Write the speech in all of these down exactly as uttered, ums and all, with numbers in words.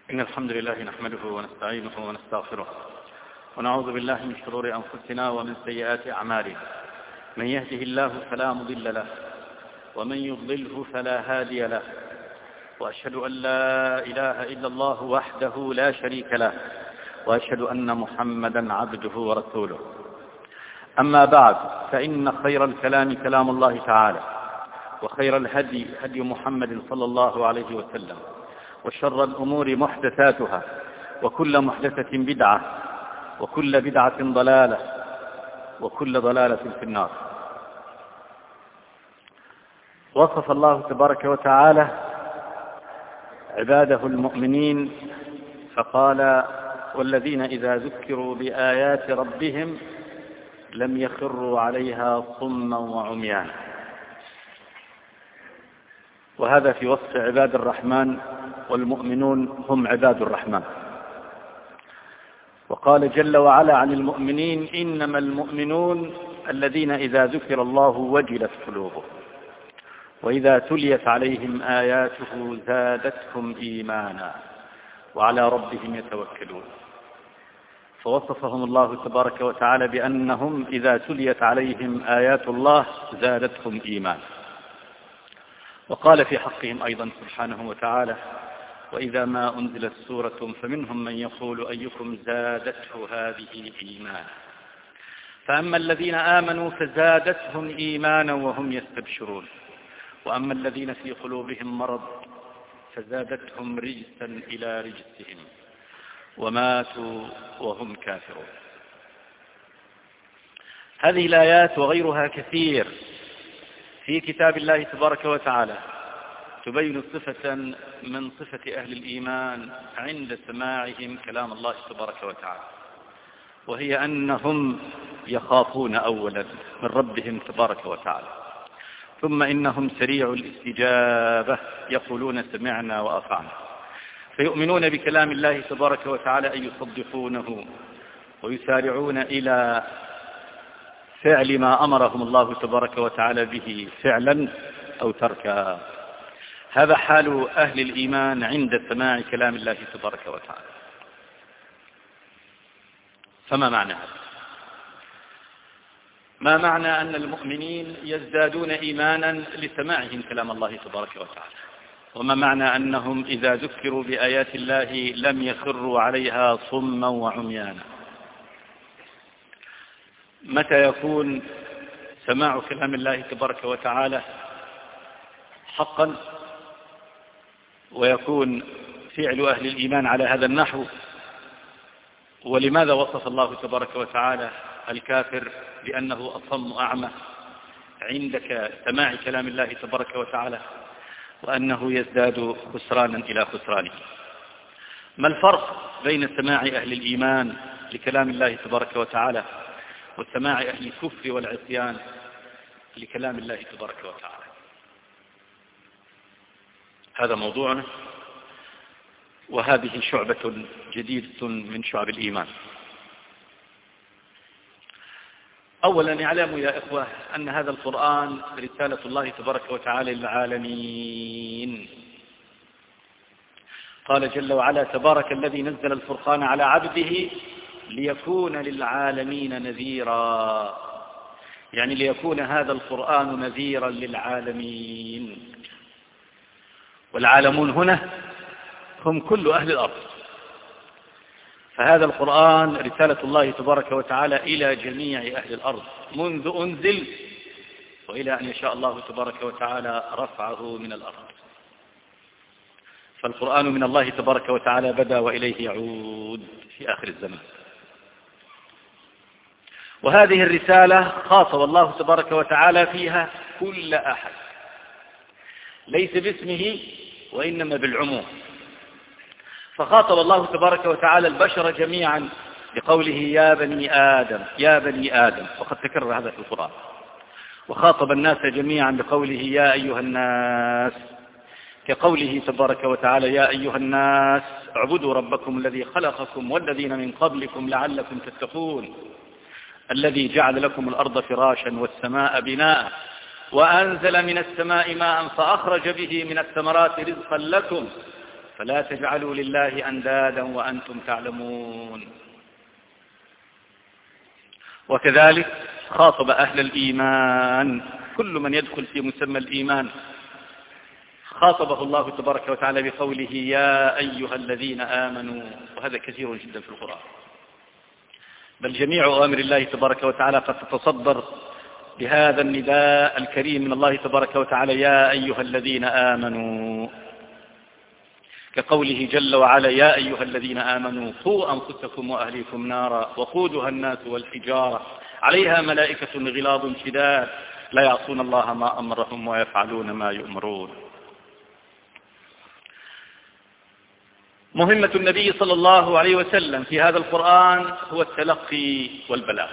إن الحمد لله نحمده ونستعينه ونستغفره ونعوذ بالله من شرور أنفسنا ومن سيئات أعمالنا. من يهده الله فلا مضل له ومن يضلله فلا هادي له، وأشهد أن لا إله إلا الله وحده لا شريك له، وأشهد أن محمدا عبده ورسوله. أما بعد، فإن خير الكلام كلام الله تعالى، وخير الهدي هدي محمد صلى الله عليه وسلم، وشر الأمور محدثاتها، وكل محدثة بدعة، وكل بدعة ضلالة، وكل ضلالة في النار. وصف الله تبارك وتعالى عباده المؤمنين فقال: والذين إذا ذكروا بآيات ربهم لم يخروا عليها صما وعميانا. وهذا في وصف عباد الرحمن، والمؤمنون هم عباد الرحمن. وقال جل وعلا عن المؤمنين: إنما المؤمنون الذين إذا ذكر الله وجلت قلوبهم وإذا تليت عليهم آياته زادتهم إيمانا وعلى ربهم يتوكلون. فوصفهم الله تبارك وتعالى بأنهم إذا تليت عليهم آيات الله زادتهم إيمانا. وقال في حقهم أيضا سبحانه وتعالى: وإذا ما أنزلت سورة فمنهم من يقول أيكم زادته هذه إيمانا، فأما الذين آمنوا فزادتهم إيمانا وهم يستبشرون، وأما الذين في قلوبهم مرض فزادتهم رجسا إلى رجسهم وماتوا وهم كافرون. هذه الآيات وغيرها كثير في كتاب الله تبارك وتعالى تبين صفة من صفة أهل الإيمان عند سماعهم كلام الله تبارك وتعالى، وهي أنهم يخافون أولا من ربهم تبارك وتعالى، ثم إنهم سريع الاستجابة يقولون سمعنا وأطعنا، فيؤمنون بكلام الله تبارك وتعالى أن يصدقونه ويسارعون إلى فعل ما أمرهم الله تبارك وتعالى به فعلا أو تركا. هذا حال أهل الإيمان عند سماع كلام الله تبارك وتعالى. فما معنى هذا؟ ما معنى أن المؤمنين يزدادون إيمانا لسماعهم كلام الله تبارك وتعالى؟ وما معنى أنهم إذا ذكروا بآيات الله لم يخروا عليها صما وعميانا؟ متى يكون سماع كلام الله تبارك وتعالى حقا ويكون فعل أهل الإيمان على هذا النحو؟ ولماذا وصف الله تبارك وتعالى الكافر بأنه أصم أعمى عندك سماع كلام الله تبارك وتعالى، وأنه يزداد خسرانا إلى خسرانه؟ ما الفرق بين سماع أهل الإيمان لكلام الله تبارك وتعالى وسماع أهل الكفر والعصيان لكلام الله تبارك وتعالى؟ هذا موضوعنا، وهذه شعبة جديدة من شعب الإيمان. أولا اعلموا يا إخوة أن هذا القرآن رسالة الله تبارك وتعالى للعالمين. قال جل وعلا: تبارك الذي نزل الفرقان على عبده ليكون للعالمين نذيرا، يعني ليكون هذا القرآن نذيرا للعالمين. والعالمون هنا هم كل أهل الأرض، فهذا القرآن رسالة الله تبارك وتعالى إلى جميع أهل الأرض منذ أنزل وإلى أن يشاء الله تبارك وتعالى رفعه من الأرض. فالقرآن من الله تبارك وتعالى بدأ وإليه يعود في آخر الزمان. وهذه الرسالة خاطب الله تبارك وتعالى فيها كل أحد، ليس باسمه وإنما بالعموم. فخاطب الله تبارك وتعالى البشر جميعا بقوله: يا بني آدم يا بني آدم، وقد تكرر هذا في القرآن. وخاطب الناس جميعا بقوله: يا أيها الناس، كقوله تبارك وتعالى: يا أيها الناس اعبدوا ربكم الذي خلقكم والذين من قبلكم لعلكم تتقون، الذي جعل لكم الأرض فراشا والسماء بناء وأنزل من السماء ماء فأخرج به من الثمرات رزقا لكم فلا تجعلوا لله أندادا وأنتم تعلمون. وكذلك خاطب أهل الإيمان، كل من يدخل في مسمى الإيمان خاطبه الله تبارك وتعالى بقوله يا أيها الذين آمنوا، وهذا كثير جدا في القرآن، بل جميع أوامر الله تبارك وتعالى قد تتصدر بهذا النداء الكريم من الله تبارك وتعالى يا أيها الذين آمنوا، كقوله جل وعلا يا أيها الذين آمنوا قوا أنفسكم وأهليكم نارا وقودها الناس والحجارة عليها ملائكة غلاظ شداد لا يعصون الله ما أمرهم ويفعلون ما يؤمرون. مهمة النبي صلى الله عليه وسلم في هذا القرآن هو التلقي والبلاغ.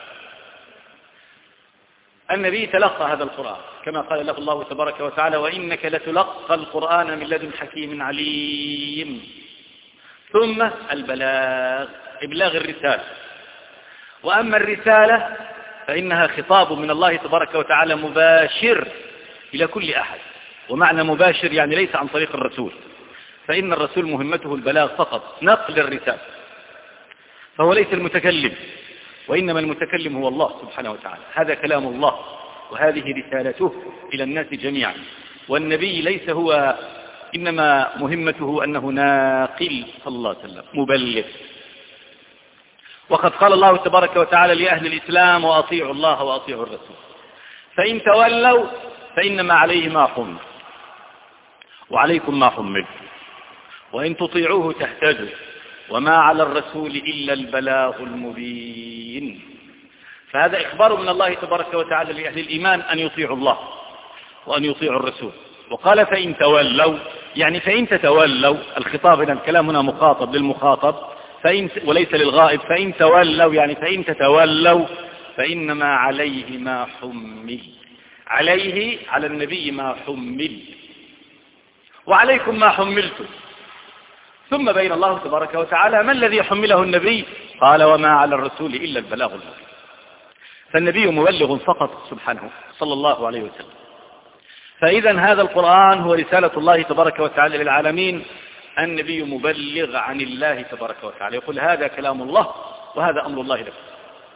النبي تلقى هذا القرآن كما قال له الله تبارك وتعالى وإنك لتلقى القرآن من لدن حكيم عليم. ثم البلاغ، إبلاغ الرسالة. وأما الرسالة فإنها خطاب من الله تبارك وتعالى مباشر إلى كل أحد، ومعنى مباشر يعني ليس عن طريق الرسول، فإن الرسول مهمته البلاغ فقط، نقل الرسالة، فهو ليس المتكلم، وإنما المتكلم هو الله سبحانه وتعالى. هذا كلام الله وهذه رسالته إلى الناس جميعا، والنبي ليس هو، إنما مهمته أنه ناقل صلى الله عليه وسلم مبلغ. وقد قال الله تبارك وتعالى لأهل الإسلام وأطيعوا الله وأطيعوا الرسول، فإن تولوا فإنما عليه ما حمل وعليكم ما حمل وإن تطيعوه تهتدوا وما على الرسول إلا البلاغ المبين. فهذا إخبار من الله تبارك وتعالى لأهل الإيمان أن يطيعوا الله وأن يطيعوا الرسول. وقال فإن تولوا، يعني فإن تتولوا، الخطاب هنا الكلام هنا مخاطب للمخاطب فإن وليس للغائب. فإن تولوا يعني فإن تتولوا فإنما عليه ما حمل، عليه على النبي ما حمل وعليكم ما حملتم. ثم بين الله تبارك وتعالى ما الذي حمله النبي، قال وما على الرسول إلا البلاغ المبين. فالنبي مبلغ فقط سبحانه صلى الله عليه وسلم. فإذا هذا القرآن هو رسالة الله تبارك وتعالى للعالمين، النبي مبلغ عن الله تبارك وتعالى، يقول هذا كلام الله وهذا أمر الله لكم.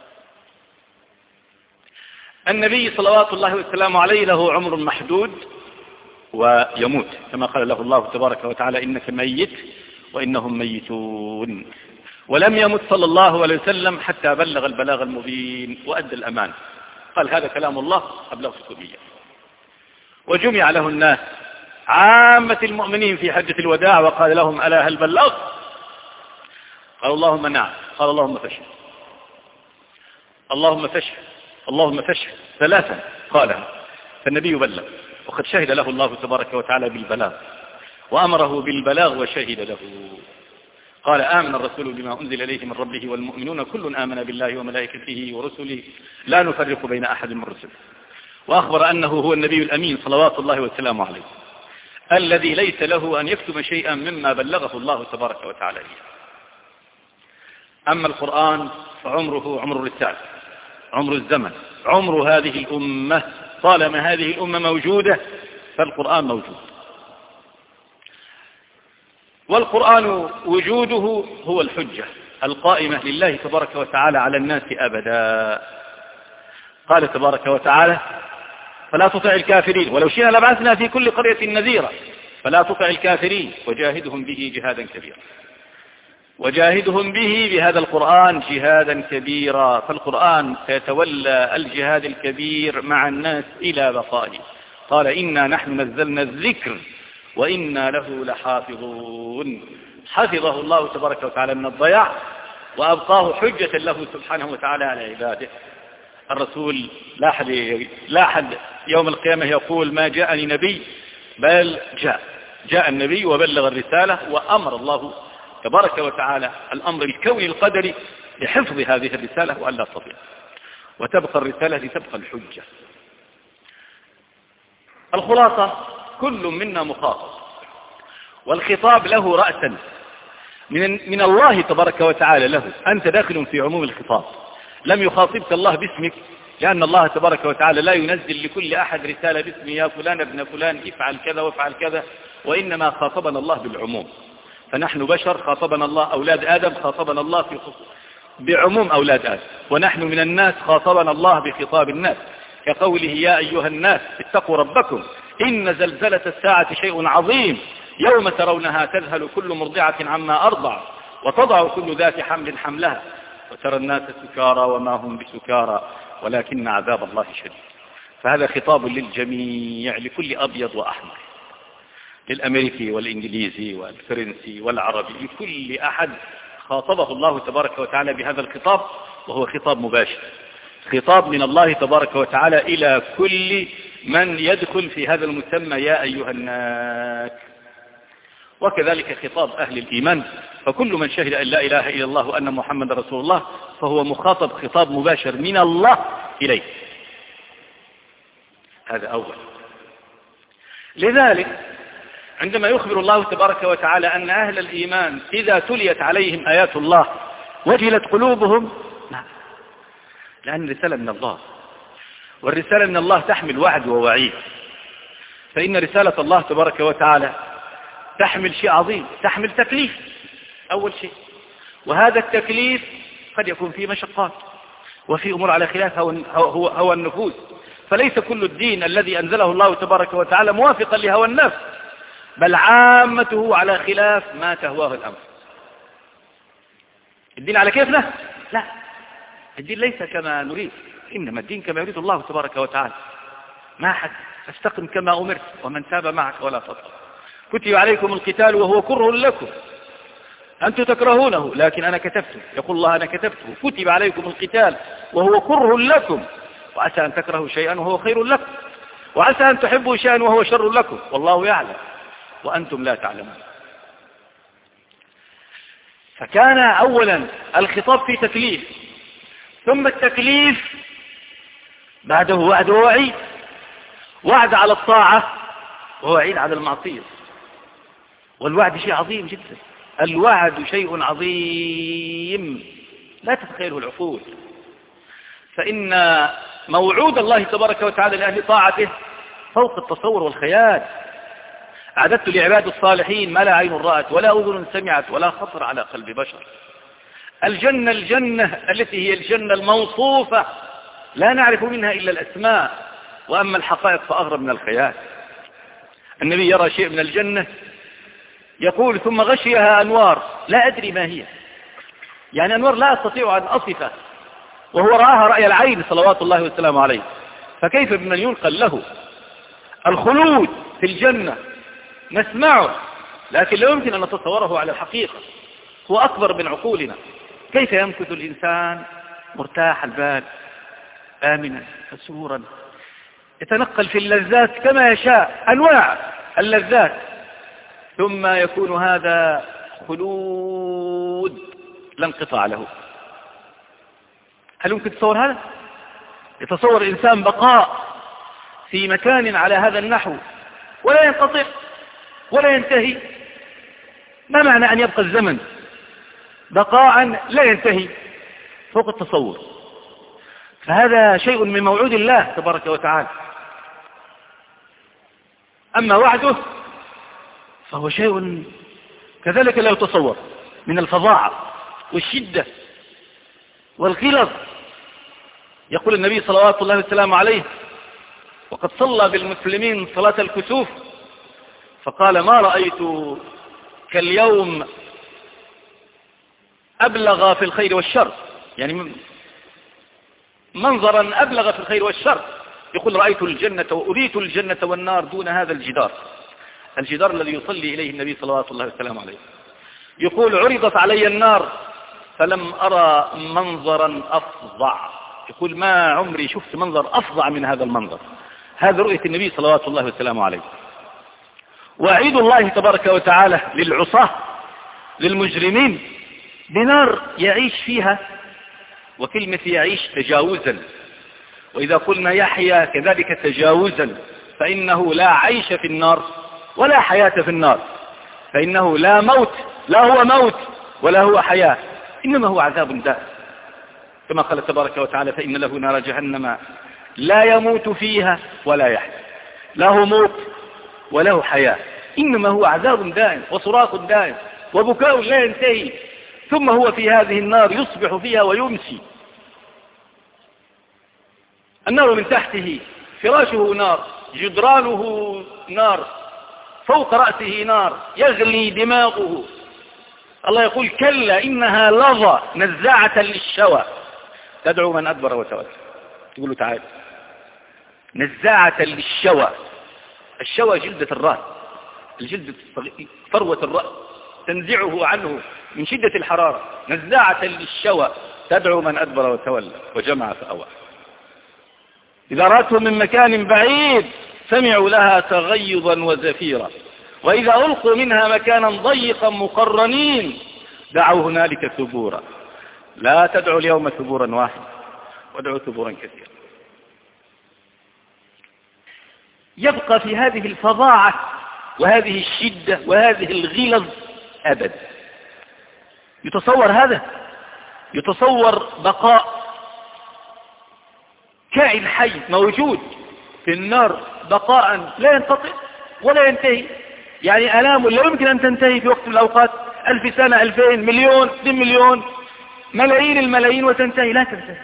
النبي صلوات الله وسلامه عليه له عمر محدود ويموت، كما قال له الله تبارك وتعالى إنك ميت وإنهم ميتون. ولم يمت صلى الله عليه وسلم حتى بلغ البلاغ المبين وأدى الأمان، قال هذا كلام الله أبلغتكم إياه. وجمع له الناس عامة المؤمنين في حجة الوداع وقال لهم ألا هل بلغ؟ قال اللهم نعم. قال اللهم فاشهد، اللهم فاشهد، اللهم فاشهد ثلاثا قالها. فالنبي بلغ، وقد شهد له الله تبارك وتعالى بالبلاغ وأمره بالبلاغ وشهد له. قال آمن الرسول بما أنزل إليه من ربه والمؤمنون كل آمن بالله وملائكته ورسله لا نفرق بين أحد من رسله. وأخبر أنه هو النبي الأمين صلوات الله وسلامه عليه الذي ليس له أن يكتم شيئا مما بلغه الله تبارك وتعالى إياه. أما القرآن فعمره عمر الرسالة، عمر الزمن، عمر هذه الأمة، طالما هذه الأمة موجودة فالقرآن موجود. والقرآن وجوده هو الحجة القائمة لله تبارك وتعالى على الناس أبدا. قال تبارك وتعالى فلا تطع الكافرين ولو شئنا لبعثنا في كل قرية نذيرا فلا تطع الكافرين وجاهدهم به جهادا كبيرا. وجاهدهم به بهذا القرآن جهادا كبيرا، فالقرآن سيتولى الجهاد الكبير مع الناس إلى بقائه. قال إنا نحن نزلنا الذكر وإنا له لحافظون. حفظه الله تبارك وتعالى من الضياع وأبقاه حجة له سبحانه وتعالى على عباده. الرسول لا أحد لا أحد يوم القيامة يقول ما جاءني نبي، بل جاء جاء النبي وبلغ الرسالة، وأمر الله تبارك وتعالى الأمر الكوني القدري لحفظ هذه الرسالة وأن لا تضيع، وتبقى الرسالة لتبقى الحجة. الخلاصة كل منا مخاطب، والخطاب له رأسا من من الله تبارك وتعالى له. أنت داخل في عموم الخطاب، لم يخاطبك الله باسمك، لأن الله تبارك وتعالى لا ينزل لكل أحد رسالة باسم يا فلان ابن فلان افعل كذا وافعل كذا، وإنما خاطبنا الله بالعموم. فنحن بشر خاطبنا الله، أولاد آدم خاطبنا الله في بعموم أولاد آدم، ونحن من الناس خاطبنا الله بخطاب الناس، كقوله يا أيها الناس اتقوا ربكم إن زلزلة الساعة شيء عظيم يوم ترونها تذهل كل مرضعة عما أرضع وتضع كل ذات حمل حملها وترى الناس سكارى وما هم بسكارى ولكن عذاب الله شديد. فهذا خطاب للجميع، لكل أبيض وأحمر، للأمريكي والإنجليزي والفرنسي والعربي، لكل أحد خاطبه الله تبارك وتعالى بهذا الخطاب، وهو خطاب مباشر، خطاب من الله تبارك وتعالى إلى كل من يدخل في هذا المسمى يا أيها الناس. وكذلك خطاب أهل الإيمان، فكل من شهد أن لا إله إلا الله وأن محمد رسول الله فهو مخاطب خطاب مباشر من الله إليه. هذا أول. لذلك عندما يخبر الله تبارك وتعالى أن أهل الإيمان إذا تليت عليهم آيات الله وجلت قلوبهم، لا، لأن رسالة من الله، والرسالة من الله تحمل وعد ووعيد. فإن رسالة الله تبارك وتعالى تحمل شيء عظيم، تحمل تكليف أول شيء، وهذا التكليف قد يكون فيه مشقات وفي أمور على خلاف هو, هو, هو النفوس، فليس كل الدين الذي أنزله الله تبارك وتعالى موافقا لهوى النفس، بل عامته على خلاف ما تهواه الأمر. الدين على كيفنا؟ لا، الدين ليس كما نريد، إنما الدين كما يريد الله تبارك وتعالى. ما حد فاستقم كما أمرت ومن تاب معك ولا تطغوا. كتب عليكم القتال وهو كره لكم، أنتم تكرهونه لكن أنا كتبته، يقول الله أنا كتبته. كتب عليكم القتال وهو كره لكم وعسى أن تكرهوا شيئا وهو خير لكم، وعسى أن تحبوا شيئا وهو شر لكم، والله يعلم وأنتم لا تعلمون. فكان أولا الخطاب في تكليف، ثم التكليف بعده وعد ووعيد، وعد على الطاعة ووعيد على المعصية. والوعد شيء عظيم جدا، الوعد شيء عظيم لا تتخيله العقول، فإن موعود الله تبارك وتعالى لأهل طاعته فوق التصور والخيال. أعددت لعباد الصالحين ما لا عين رأت ولا أذن سمعت ولا خطر على قلب بشر. الجنة الجنة التي هي الجنة الموصوفة لا نعرف منها إلا الأسماء، وأما الحقائق فأغرب من الخيال. النبي يرى شيء من الجنة يقول ثم غشيها أنوار لا أدري ما هي، يعني أنوار لا أستطيع أن أصفه، وهو رآها رأي العين صلوات الله وسلامه عليه، فكيف بمن ينقل له الخلود في الجنة؟ نسمعه لكن لا يمكن أن نتصوره على الحقيقة، هو أكبر من عقولنا. كيف يمكث الإنسان مرتاح البال آمنا مسرورا يتنقل في اللذات كما يشاء، أنواع اللذات، ثم يكون هذا خلود لا انقطاع له؟ هل يمكن تصور هذا؟ يتصور الإنسان بقاء في مكان على هذا النحو ولا ينقطع ولا ينتهي؟ ما معنى أن يبقى الزمن بقاء لا ينتهي فوق التصور؟ فهذا شيء من موعود الله تبارك وتعالى. أما وعده فهو شيء كذلك لا يتصور، من الفظاعة والشدة والغلظ. يقول النبي صلوات الله وسلامه عليه وقد صلى بالمسلمين صلاة الكسوف فقال ما رأيت كاليوم أبلغ في الخير والشر، يعني منظرا أبلغ في الخير والشر. يقول رأيت الجنة وأريت الجنة والنار دون هذا الجدار، الجدار الذي يصلي إليه النبي صلوات الله وسلامه عليه. يقول عرضت علي النار فلم أرى منظرا أفظع، يقول ما عمري شفت منظر أفظع من هذا المنظر. هذا رؤية النبي صلوات الله وسلامه عليه. وعيد الله تبارك وتعالى للعصاة للمجرمين بنار يعيش فيها، وكلمة يعيش تجاوزا، وإذا قلنا يحيا كذلك تجاوزا، فإنه لا عيش في النار ولا حياة في النار، فإنه لا موت، لا هو موت ولا هو حياة، إنما هو عذاب دائم، كما قال تبارك وتعالى فإن له نار جهنم لا يموت فيها ولا يحيا، لا هو موت ولا هو حياة، إنما هو عذاب دائم وصراخ دائم. وبكاء لا ينتهي، ثم هو في هذه النار يصبح فيها ويمسي. النار من تحته، فراشه نار، جدرانه نار، فوق رأسه نار، يغلي دماغه. الله يقول كلا إنها لظى نزاعة للشوى تدعو من أدبر وتولى. يقول له تعالى، نزاعة للشوى. الشوى جلدة الرأس، الجلد فروة الرأس، تنزعه عنه من شدة الحرارة. نزاعة للشوى تدعو من أدبر وتولى وجمع فأوى. إذا رأتهم من مكان بعيد سمعوا لها تغيظا وزفيرا، وإذا ألقوا منها مكانا ضيقا مقرنين دعوا هنالك ثبورا. لا تدعوا اليوم ثبورا واحدا، وادعوا ثبورا كثيرا. يبقى في هذه الفظاعة وهذه الشدة وهذه الغلظ أبدا. يتصور هذا؟ يتصور بقاء كائن حي موجود في النار بقاء لا ينقطع ولا ينتهي؟ يعني آلام لا يمكن أن تنتهي في وقت من الأوقات، ألف سنة، ألفين، مليون، اثنين مليون، ملايين الملايين، وتنتهي؟ لا تنتهي.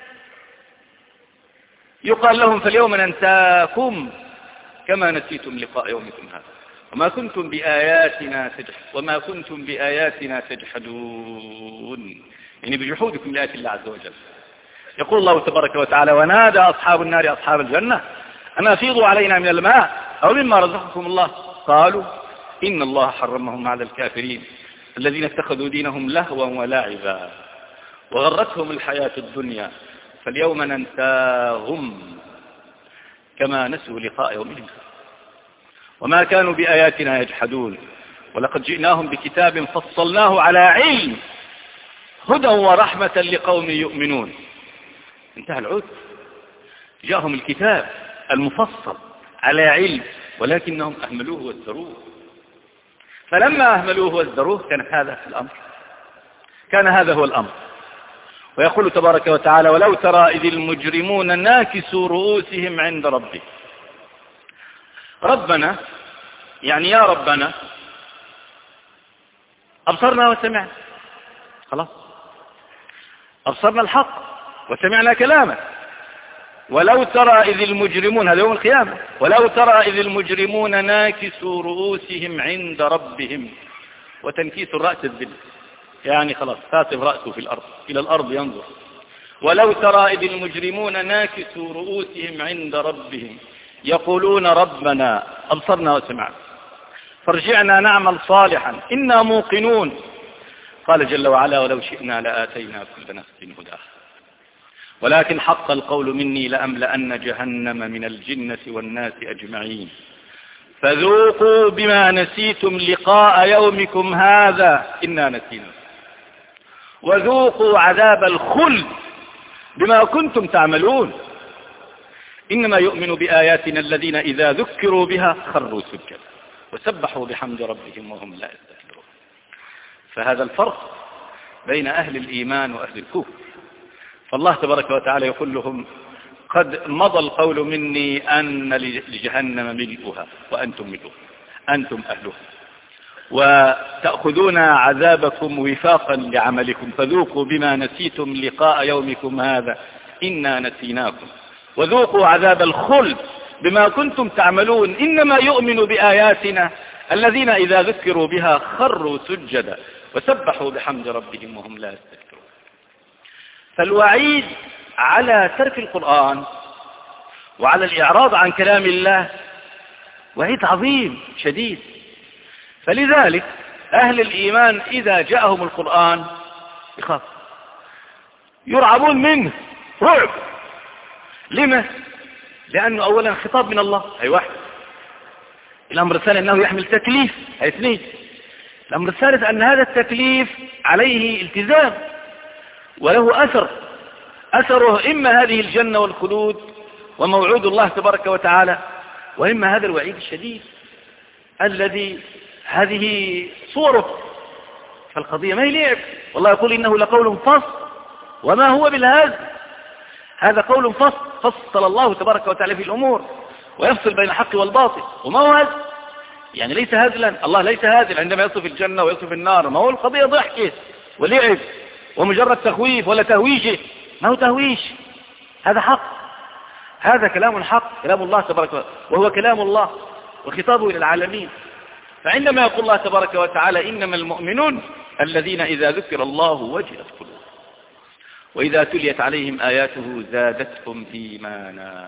يقال لهم فاليوم ننساكم كما نسيتم لقاء يومكم هذا وما كنتم بآياتنا تجحدون وما كنتم بآياتنا تجحدون، يعني بجحودكم لآيات الله عز وجل. يقول الله تبارك وتعالى ونادى أصحاب النار أصحاب الجنة أن أفيضوا علينا من الماء أو مما رزقكم الله قالوا إن الله حرمهم على الكافرين الذين اتخذوا دينهم لهوا ولعبا وغرتهم الحياة الدنيا فاليوم ننساهم كما نسوا لقاء يومهم وما كانوا بآياتنا يجحدون ولقد جئناهم بكتاب فصلناه على علم هدى ورحمة لقوم يؤمنون. انتهى العود، جاءهم الكتاب المفصل على علم ولكنهم أهملوه وازدروه. فلما أهملوه وازدروه كان هذا الأمر، كان هذا هو الأمر. ويقول تبارك وتعالى ولو ترى إذ المجرمون ناكسوا رؤوسهم عند ربهم. ربنا يعني يا ربنا أبصرنا وسمعنا، خلاص أبصرنا الحق وسمعنا كلامه. ولو ترى إذ المجرمون، هذا يوم القيامة، ولو ترى إذ المجرمون ناكسوا رؤوسهم عند ربهم. وتنكيس الرأس الذل، يعني خلاص فاتف رأسه في الأرض إلى الأرض ينظر. ولو ترى إذ المجرمون ناكسوا رؤوسهم عند ربهم يقولون ربنا أبصرنا وسمعنا فارجعنا نعمل صالحا إنا موقنون. قال جل وعلا ولو شئنا لآتينا كل نفس هداها ولكن حق القول مني لأملأن جهنم من الجنة والناس أجمعين فذوقوا بما نسيتم لقاء يومكم هذا إنا نسينا وذوقوا عذاب الخلد بما كنتم تعملون إنما يؤمن بآياتنا الذين إذا ذكروا بها خروا سجدا وسبحوا بحمد ربهم وهم لا يستكبرون. فهذا الفرق بين أهل الإيمان وأهل الكفر. فالله تبارك وتعالى يقول لهم قد مضى القول مني أن لجهنم ملئها وأنتم ملئها أنتم أهلها وتأخذون عذابكم وفاقا لعملكم فذوقوا بما نسيتم لقاء يومكم هذا إنا نسيناكم وذوقوا عذاب الخلد بما كنتم تعملون إنما يؤمن بآياتنا الذين إذا ذكروا بها خروا سجدا وسبحوا بحمد ربهم وهم لا يستكبرون. فالوعيد على ترك القرآن وعلى الإعراض عن كلام الله وعيد عظيم شديد. فلذلك أهل الإيمان إذا جاءهم القرآن يخاف، يرعبون منه رعب. لما؟ لأنه أولا خطاب من الله، هي واحد. الأمر الثاني أنه يحمل تكليف، هي اثنين. الأمر الثالث أن هذا التكليف عليه التزام وله أثر، أثره إما هذه الجنة والخلود وموعود الله تبارك وتعالى، وإما هذا الوعيد الشديد الذي هذه صوره. فالقضية ما هي لعب، والله يقول إنه لقول فصل وما هو بالهزل، هذا قول فصل فصل الله تبارك وتعالى في الأمور ويفصل بين الحق والباطل وما هو هزل. يعني ليس هزلا، الله ليس هازل عندما يصف الجنة ويصف النار، ما هو القضية ضحكة ولعب ومجرد تخويف ولا تهويش، ما هو تهويش، هذا حق، هذا كلام حق، كلام الله تبارك وتعالى، وهو كلام الله وخطابه إلى العالمين. فعندما يقول الله تبارك وتعالى إنما المؤمنون الذين إذا ذكر الله وجلت قلوبهم وإذا تليت عليهم آياته زادتهم إيمانا.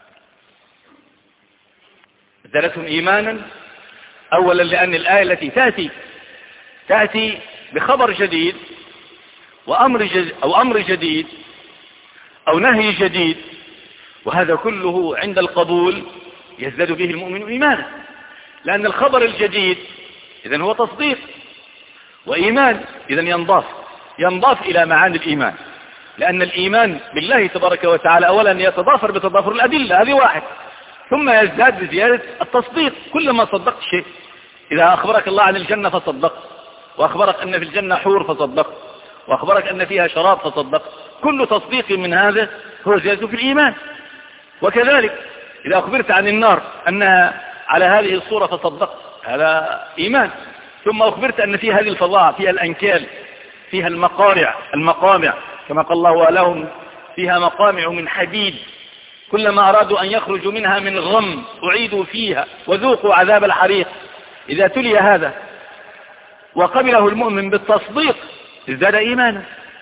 زادتهم إيمانا أولا لأن الآية التي تأتي تأتي بخبر جديد وأمر جديد أو أمر جديد أو نهي جديد، وهذا كله عند القبول يزداد به المؤمن إيمانا، لأن الخبر الجديد إذن هو تصديق، وإيمان إذن ينضاف ينضاف إلى معاني الإيمان، لأن الإيمان بالله تبارك وتعالى أولا يتضافر بتضافر الأدلة، هذه واحد، ثم يزداد بزيادة التصديق، كلما صدقت شيء، إذا أخبرك الله عن الجنة فصدقت، وأخبرك أن في الجنة حور فصدقت، وأخبرك أن فيها شراب فصدقت، كل تصديق من هذا هو زيادة في الإيمان. وكذلك إذا أخبرت عن النار أنها على هذه الصورة فصدقت، هذا إيمان. ثم أخبرت أن فيها هذه الفظاعة، فيها الأنكال، فيها المقارع المقامع كما قال الله ولهم فيها مقامع من حديد كلما أرادوا أن يخرجوا منها من غم أعيدوا فيها وذوقوا عذاب الحريق. إذا تلي هذا وقبله المؤمن بالتصديق ازداد إيمانا.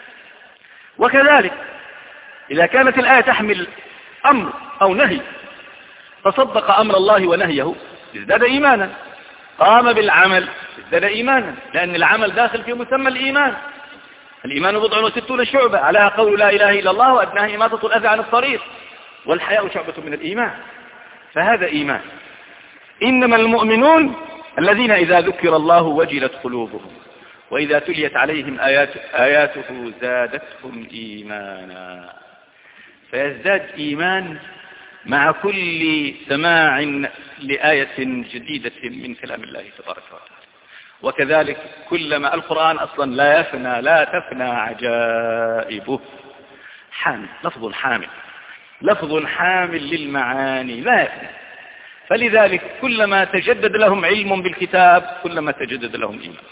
وكذلك إذا كانت الآية تحمل أمر أو نهي فصدق أمر الله ونهيه ازداد إيمانا، قام بالعمل ازداد إيمانا، لأن العمل داخل في مسمى الإيمان. الإيمان بضع وستون شعبة، عليها قول لا إله إلا الله وأدناها إماطة الأذى عن الطريق، والحياء شعبة من الإيمان، فهذا إيمان. إنما المؤمنون الذين إذا ذكر الله وجلت قلوبهم وإذا تليت عليهم آيات آياته زادتهم إيمانا. فيزداد إيمان مع كل سماع لآية جديدة من كلام الله تبارك وتعالى. وكذلك كلما القرآن أصلا لا يفنى لا تفنى عجائبه، حامل، لفظ حامل، لفظ حامل للمعاني لا يفنى. فلذلك كلما تجدد لهم علم بالكتاب كلما تجدد لهم إيمان.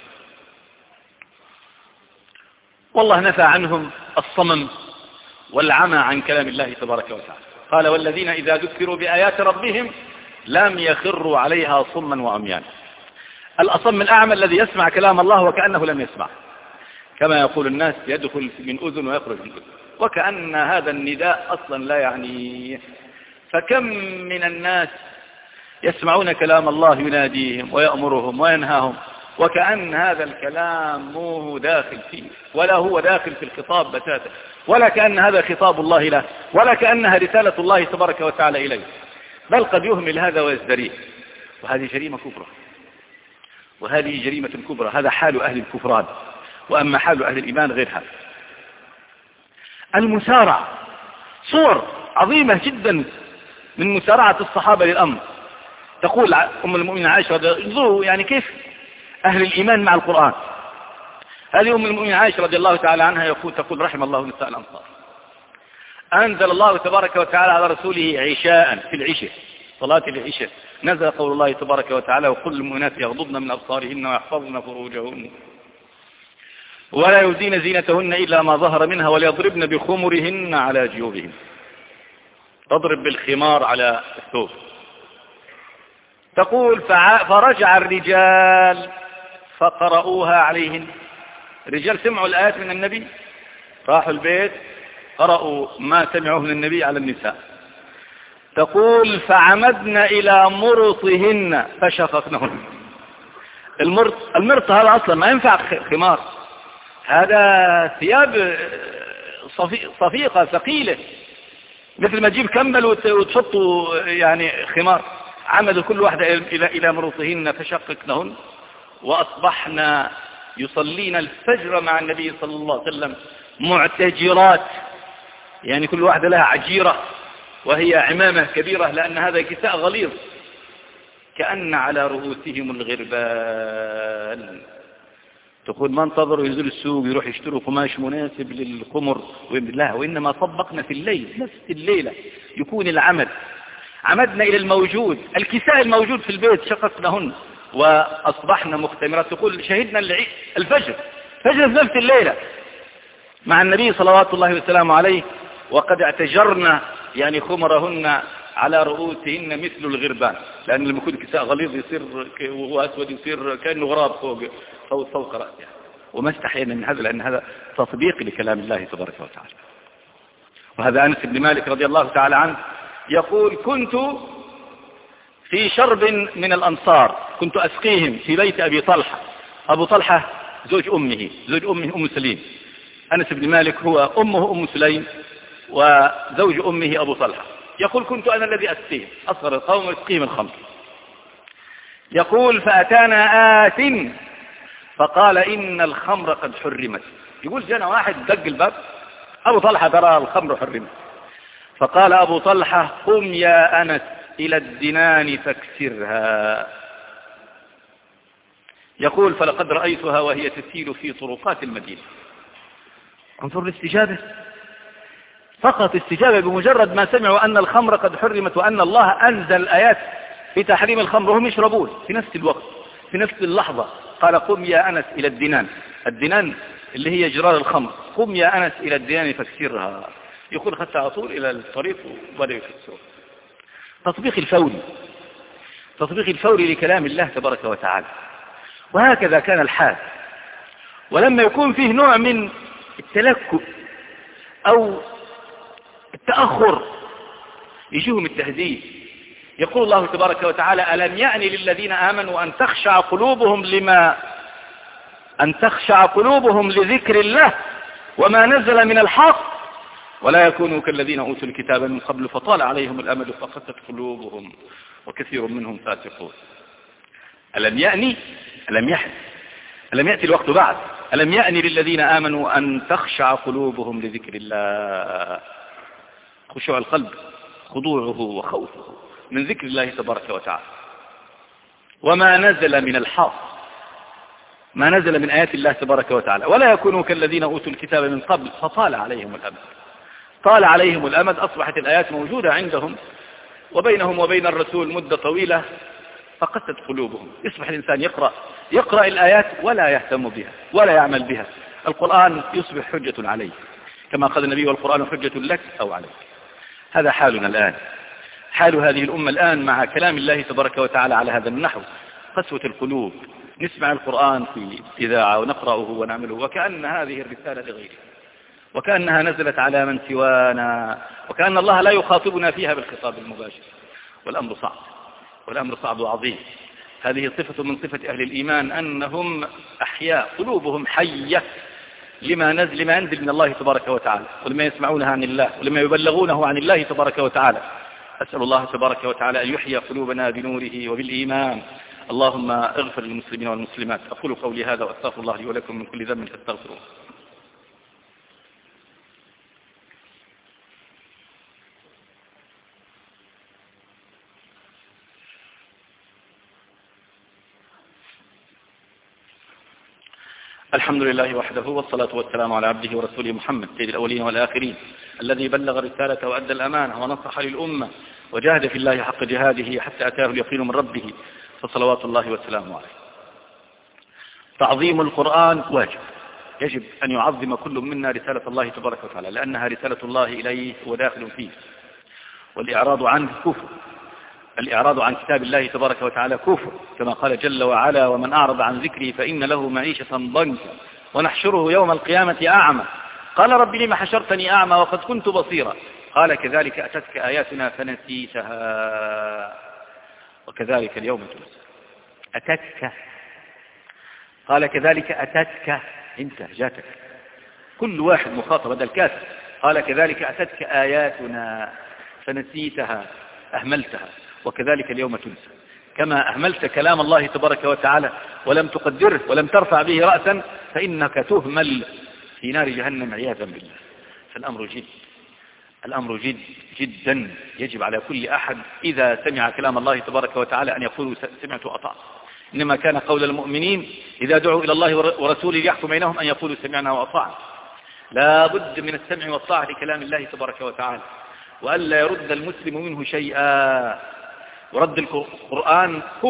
والله نفى عنهم الصمم والعمى عن كلام الله تبارك وتعالى، قال والذين إذا ذكروا بآيات ربهم لم يخروا عليها صما وعميانا. الأصم الأعمى الذي يسمع كلام الله وكأنه لم يسمع، كما يقول الناس يدخل من أذن ويخرج من أذن، وكأن هذا النداء أصلا لا يعنيه. فكم من الناس يسمعون كلام الله يناديهم ويأمرهم وينهاهم وكأن هذا الكلام مو داخل فيه ولا هو داخل في الخطاب بتاتا، ولا كأن هذا خطاب الله له، ولا كأنها رسالة الله تبارك وتعالى إليه، بل قد يهمل هذا ويزدريه. وهذه جريمة كبرى، وهذه جريمة كبرى. هذا حال أهل الكفران، وأما حال أهل الإيمان غير هذا. المسارعة، صور عظيمة جدا من مسارعة الصحابة للأمر. تقول أم المؤمنين عائشة، انظروا يعني كيف أهل الإيمان مع القرآن. هذه أم المؤمنين عائشة رضي الله تعالى عنها يقول تقول رحم الله نساء الأنصار، أنزل الله تبارك وتعالى على رسوله عشاء في العشاء، صلاة العشاء، نزل قول الله تبارك وتعالى وقل للمؤمنات يغضضن من أبصارهن ويحفظن فروجهن ولا يبدين زينتهن إلا ما ظهر منها وليضربن بخمرهن على جيوبهن. تضرب بالخمار على الثوب. تقول فرجع الرجال فقرأوها عليهن. الرجال سمعوا الآيات من النبي، راحوا البيت قرأوا ما سمعوه من النبي على النساء. تقول فعمدنا إلى مرطهن فشققنهن. المرط المرط هذا أصلا ما ينفع خمار، هذا ثياب صفيقة ثقيلة، مثل ما تجيب كمل وتحطوا يعني خمار. عمدوا كل واحدة إلى إلى مرطهن فشققنهن، وأصبحنا يصلين الفجر مع النبي صلى الله عليه وسلم معتجرات، يعني كل واحدة لها عجيرة وهي عمامة كبيرة، لأن هذا كساء غليظ كأن على رؤوسهم الغربان. تقول ما انتظروا ينزلوا السوق يروح يشتروا قماش مناسب للخمر، لا، وإنما طبقنا في الليل، نفس الليلة يكون العمد. عمدنا إلى الموجود، الكساء الموجود في البيت شققناهن وأصبحنا مختمرات، تقول شهدنا الفجر فجر في نفس الليلة مع النبي صلوات الله وسلامه عليه، وقد اعتجرنا يعني خمرهن على رؤوسهن مثل الغربان، لأن لما يكون كساء غليظ يصير وأسود يصير كأنه غراب فوق فوق, فوق رأسه، وما استحينا من هذا لأن هذا تطبيق لكلام الله تبارك وتعالى. وهذا أنس بن مالك رضي الله تعالى عنه يقول كنت في شرب من الأنصار كنت أسقيهم في بيت أبي طلحة. أبو طلحة زوج أمه زوج أمه أم سليم، أنس بن مالك هو أمه أم سليم وزوج أمه أبو طلحة. يقول كنت أنا الذي أسقيهم، أصغر القوم وأسقيهم الخمر. يقول فأتانا آت فقال إن الخمر قد حرمت. يقول جانا واحد دق الباب، أبو طلحة ترى الخمر حرمت، فقال أبو طلحة قم يا أنس إلى الدنان فاكسرها. يقول فلقد رأيتها وهي تسيل في طرقات المدينة. انظر الاستجابة، فقط استجابة بمجرد ما سمعوا أن الخمر قد حرمت وأن الله أنزل آيات في تحريم الخمر وهم يشربون في نفس الوقت في نفس اللحظة. قال قم يا أنس إلى الدنان، الدنان اللي هي جرار الخمر، قم يا أنس إلى الدنان فاكسرها. يقول خدت على طول إلى الطريق وبدأ يكسره. تطبيق الفوري، تطبيق الفوري لكلام الله تبارك وتعالى. وهكذا كان الحال. ولما يكون فيه نوع من التلكؤ أو التأخر يجيهم التهديد. يقول الله تبارك وتعالى ألم يأن للذين آمنوا أن تخشع قلوبهم لما أن تخشع قلوبهم لذكر الله وما نزل من الحق ولا يكونوا كالذين أوتوا الكتاب من قبل فطال عليهم الأمد فقست قلوبهم وكثير منهم فاسقون. ألم يأني ألم يحن ألم يأتي الوقت بعد ألم يأني للذين آمنوا أن تخشع قلوبهم لذكر الله. خشوع القلب خضوعه وخوفه من ذكر الله تبارك وتعالى وما نزل من الحق، ما نزل من آيات الله تبارك وتعالى. ولا يكونوا كالذين أوتوا الكتاب من قبل فطال عليهم الأمد. طال عليهم الأمد، أصبحت الآيات موجودة عندهم وبينهم وبين الرسول مدة طويلة فقست قلوبهم. يصبح الإنسان يقرأ يقرأ الآيات ولا يهتم بها ولا يعمل بها. القرآن يصبح حجة عليه كما قال النبي والقرآن حجة لك أو عليك. هذا حالنا الآن، حال هذه الأمة الآن مع كلام الله تبارك وتعالى على هذا النحو، قسوة القلوب. نسمع القرآن في إذاعة ونقرأه ونعمله وكأن هذه الرسالة لغيره، وكأنها نزلت على من سوانا، وكأن الله لا يخاطبنا فيها بالخطاب المباشر. والأمر صعب، والأمر صعب وعظيم. هذه صفة من صفة أهل الإيمان أنهم أحياء، قلوبهم حية لما نزل لما ينزل من الله تبارك وتعالى ولما يسمعونها عن الله ولما يبلغونه عن الله تبارك وتعالى. أسأل الله تبارك وتعالى أن يحيي قلوبنا بنوره وبالإيمان. اللهم اغفر للمسلمين والمسلمات. أقول قولي هذا وأستغفر الله لي ولكم من كل ذنب فاستغفروه. الحمد لله وحده والصلاة والسلام على عبده ورسوله محمد سيد الأولين والآخرين الذي بلغ الرسالة وأدى الأمانة ونصح للأمة وجاهد في الله حق جهاده حتى أتاه اليقين من ربه فصلوات الله وسلامه عليه. تعظيم القرآن واجب، يجب أن يعظم كل منا رسالة الله تبارك وتعالى لأنها رسالة الله إليه وداخل فيه. والإعراض عنه كفر، الإعراض عن كتاب الله تبارك وتعالى كفر، كما قال جل وعلا ومن أعرض عن ذكري فإن له معيشة ضنكا ونحشره يوم القيامة أعمى قال رب لما حشرتني أعمى وقد كنت بصيرا قال كذلك أتتك آياتنا فنسيتها وكذلك اليوم تنسى. أتتك، قال كذلك أتتك، انت جاتك، كل واحد مخاطب هذا الكافر. قال كذلك أتتك آياتنا فنسيتها، أهملتها، وكذلك اليوم تنسى. كما أهملت كلام الله تبارك وتعالى ولم تقدره ولم ترفع به رأسا فإنك تهمل في نار جهنم عياذا بالله. فالأمر جد، الأمر جد جدا. يجب على كل أحد إذا سمع كلام الله تبارك وتعالى أن يقول سمعت وأطعت. إنما كان قول المؤمنين إذا دعوا إلى الله ورسوله ليحكم بينهم أن يقولوا سمعنا وأطعنا. لا بد من السمع والطاعة لكلام الله تبارك وتعالى، وألا يرد المسلم منه شيئا. ورد القرآن كفر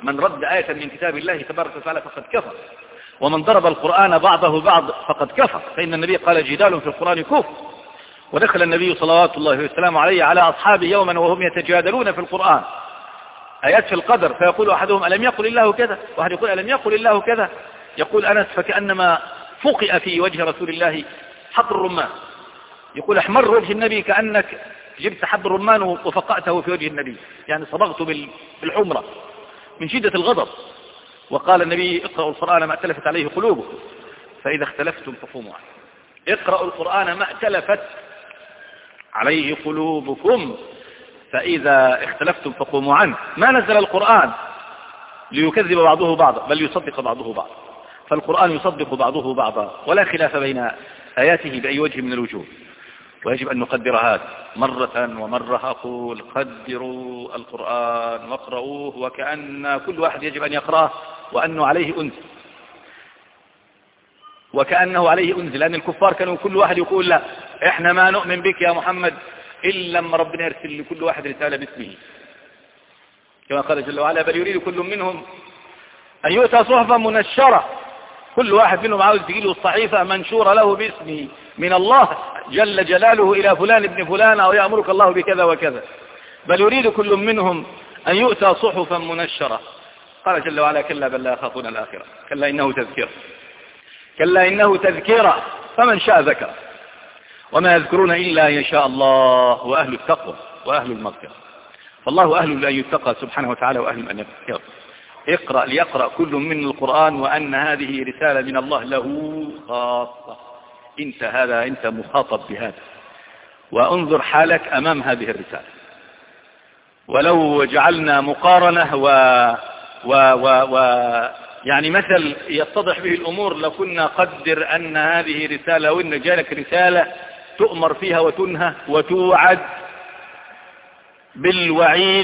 من رد آية من كتاب الله تبارك وتعالى فقد كفر، ومن ضرب القرآن بعضه بعض فقد كفر، فإن النبي قال جدال في القرآن كفر. ودخل النبي صلوات الله وسلامه عليه على أصحابه يوما وهم يتجادلون في القرآن آيات في القدر، فيقول أحدهم ألم يقل الله كذا، واحد يقول ألم يقل الله كذا، يقول أنس فكأنما فقئ في وجه رسول الله حب الرمان، يقول احمر وجه النبي كأنك جبت حب الرمان وفقأته في وجه النبي، يعني صبغته بالحمرة من شدة الغضب. وقال النبي اقرأوا القرآن ما ائتلفت عليه قلوبكم فإذا اختلفتم فقوموا عنه. اقرأوا القرآن ما ائتلفت عليه قلوبكم فإذا اختلفتم فقوموا عنه. ما نزل القرآن ليكذب بعضه بعضا بل يصدق بعضه بعضا، فالقرآن يصدق بعضه بعضا ولا خلاف بين آياته بأي وجه من الوجوه. ويجب أن نقدر هذا مرة ومرة. أقول قدروا القرآن واقرؤوه وكأن كل واحد يجب أن يقرأه وأنه عليه أنزل، وكأنه عليه أنزل، لأن الكفار كانوا كل واحد يقول لا إحنا ما نؤمن بك يا محمد إلا لما ربنا يرسل لكل واحد رسالة باسمه، كما قال جل وعلا بل يريد كل منهم أن يؤتى صحفا منشرة، كل واحد منهم عاوز تجيله الصحيفة منشورة له باسمه من الله جل جلاله إلى فلان ابن فلان أو يأمرك الله بكذا وكذا. بل يريد كل منهم أن يؤتى صحفا منشرة. قال جل وعلا كلا بل لا يخافون الآخرة، كلا إنه تذكرة، كلا إنه تذكرة فمن شاء ذكر، وما يذكرون إلا إن شاء الله وأهل التقوى وأهل المغفرة. فالله أهل أن يتقى سبحانه وتعالى وأهل أن يغفر. اقرأ ليقرأ كل من القرآن وأن هذه رسالة من الله له خاصة. انت هذا انت مخاطب بهذا، وانظر حالك أمام هذه الرسالة. ولو جعلنا مقارنة و, و... و... و... يعني مثل يتضح به الأمور لكنا قدر أن هذه رسالة، وإن جالك رسالة تؤمر فيها وتنهى وتوعد بالوعيد،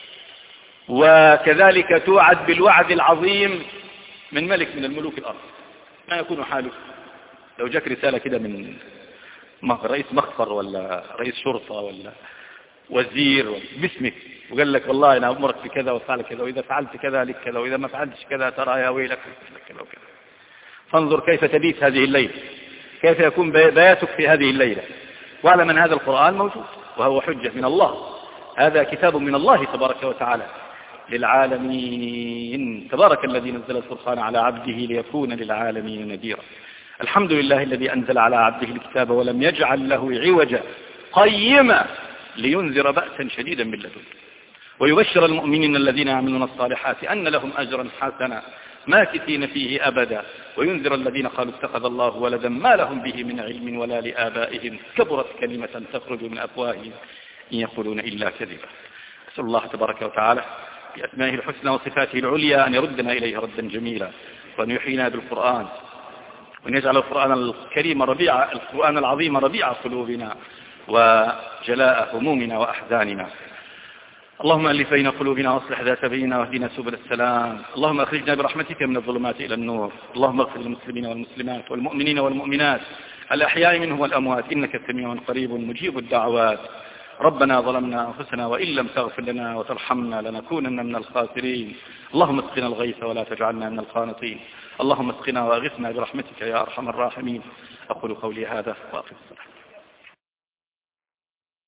وكذلك توعد بالوعد العظيم من ملك من الملوك الأرض. ما يكون حالك لو جاك رسالة كده من رئيس مخفر ولا رئيس شرطة ولا وزير باسمك وقال لك والله أنا أمرك بكذا وفعل كذا، وإذا فعلت كذا لك كذا، وإذا ما فعلتش كذا ترى يا ويلك كذا وكذا. فانظر كيف تبيت هذه الليلة، كيف يكون بياتك في هذه الليلة. واعلم أن هذا القرآن موجود وهو حجة من الله، هذا كتاب من الله تبارك وتعالى للعالمين. تبارك الذي نزل الفرقان على عبده ليكون للعالمين نذيرا. الحمد لله الذي أنزل على عبده الكتاب ولم يجعل له عوجا قيما لينذر بأسا شديدا من لدنه ويبشر المؤمنين الذين يعملون الصالحات أن لهم أجرا حسنا ماكثين فيه أبدا وينذر الذين قالوا اتخذ الله ولدا ما لهم به من علم ولا لآبائهم كبرت كلمة تخرج من أفواههم إن يقولون إلا كذبا. أسأل الله تبارك وتعالى بأسمائه الحسنى وصفاته العليا أن يردنا إليه ردا جميلا، وأن يحيينا بالقرآن، وأن يجعل القرآن الكريم ربيع القرآن العظيم ربيع قلوبنا وجلاء همومنا وأحزاننا. اللهم ألف بين قلوبنا واصلح ذات بيننا واهدنا سبل السلام. اللهم أخرجنا برحمتك من الظلمات إلى النور. اللهم اغفر للمسلمين والمسلمات والمؤمنين والمؤمنات الأحياء منهم والأموات إنك سميع قريب مجيب الدعوات. ربنا ظلمنا أنفسنا وإن لم تغفر لنا وترحمنا لنكونن من الخاسرين. اللهم اسقنا الغيث ولا تجعلنا من القانطين. اللهم اسقنا واغثنا برحمتك يا أرحم الراحمين. أقول قولي هذا وأقم الصلاة.